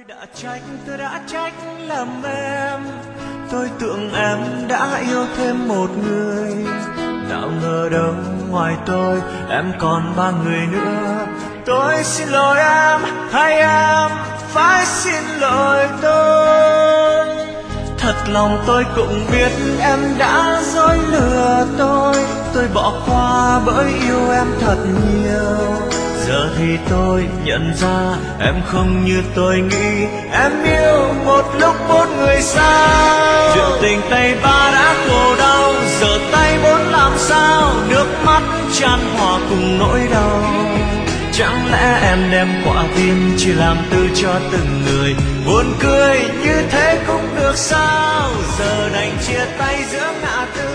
Tôi đã trách lầm em. Tôi tưởng em đã yêu thêm một người, nào ngờ đâu ngoài tôi em còn ba người nữa. Tôi xin lỗi em, hay em phải xin lỗi tôi. Thật lòng tôi cũng biết em đã dối lừa tôi bỏ qua bởi yêu em thật nhiều. Giờ thì tôi nhận ra em không như tôi nghĩ, em yêu một lúc bốn người sao. Chuyện tình tay ba đã khổ đau, giờ tay bốn làm sao, nước mắt chan hòa cùng nỗi đau. Chẳng lẽ em đem quả tim chỉ làm tư cho từng người, buồn cười như thế cũng được sao. Giờ đành chia tay giữa ngã tư,